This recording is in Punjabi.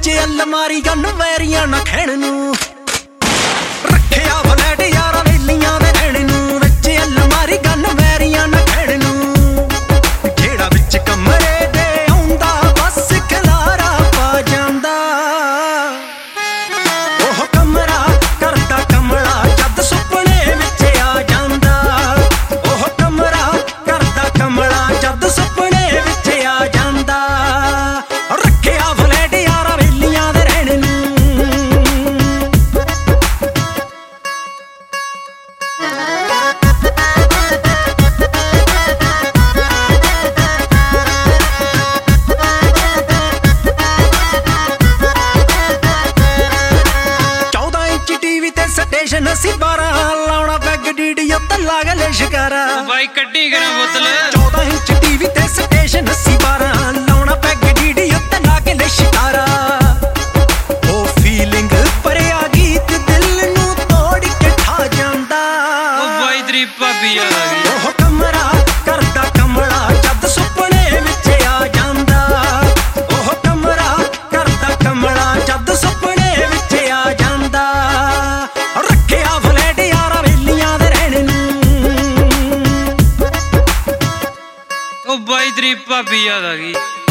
ਵਿੱਚ ਅਲਮਾਰੀ ਗੰਨ ਵੈਰੀਆਂ ਨਾ ਖੈਣ ਨੂੰ ਰੱਖਿਆ ਫਲੈਟ ਯਾਰਾ ਵੇਲੀਆਂ ਦੇ ਰਹਿਣ ਨੂੰ ਵਿੱਚ ਅਲਮਾਰੀ ਗੰਨ ਵੈਰੀਆਂ ਨਾ ਖੈਣ ਨੂੰ ਜਿਹੜਾ ਵਿੱਚ ਕਮਰੇ ਦੇ ਆਉਂਦਾ ਬਸ ਖਲਾਰਾ ਪਾ ਜਾਂਦਾ ਉਹ ਕਮਰਾ ਕਰਦਾ ਕਮਲਾ ਜਦ ਸੁਪਨੇ ਵਿੱਚ ਆ ਜਾਂਦਾ ਉਹ ਕਮਰਾ ਕਰਦਾ ਕਮਲਾ ਜਦ ਸੁਪਨੇ ਵਿੱਚ ਆ ਜਾਂਦਾ ਰੱਖਿਆ ਫਲੈਟ ਯਾਰਾ ਵੇਲੀਆਂ ਦੇ ਰਹਿਣ ਨੂੰ ਸਟੇਸ਼ਨ ਅਸੀਂ 12 ਲਾਉਣਾ ਪੈਗ ਡੀਡੀਓ ਤੇ ਲਾਗ ਲੈ ਸ਼ਿਕਾਰਾ ਬਾਈ ਕੱਢੀ ਕਰਾਂ ਬੋਤਲ 14 ਇੰਚ ਟੀਵੀ ਤੇ ਸਟੇਸ਼ਨ ਅਸੀਂ 12 ਲਾਉਣਾ ਪੈਗ ਡੀਡੀਓ ਤੇ ਲਾਗ ਲੈ ਸ਼ਿਕਾਰਾ ਉਹ ਫੀਲਿੰਗ ਭਰਿਆ ਗੀਤ ਦਿਲ ਨੂੰ ਤੋੜ ਕੇ ਠਾ ਜਾਂਦਾ ਉਹ ਬਾਈ ਤੇਰੀ ਭਾਬੀ ਆ ਗਈ ਉਹ ਕਮਰਾ ਕਰਦਾ ਕਮਲਾ ਜਦ ਸੁਪਨੇ ਵਿੱਚ ਆ ਜਾਂਦਾ ਉਹ ਕਮਰਾ ਕਰਦਾ ਕਮਲਾ ਜਦ ਸੁਪਨੇ ਵਿੱਚ ਆ ਜਾਂਦਾ ਰੱਖਿਆ ਫਲੈਟ ਯਾਰਾ ਵੇਲੀਆਂ ਦੇ ਰਹਿਣ ਨੂੰ ਉਹ ਬਾਈ ਤੇਰੀ ਭਾਬੀ ਆ ਗਈ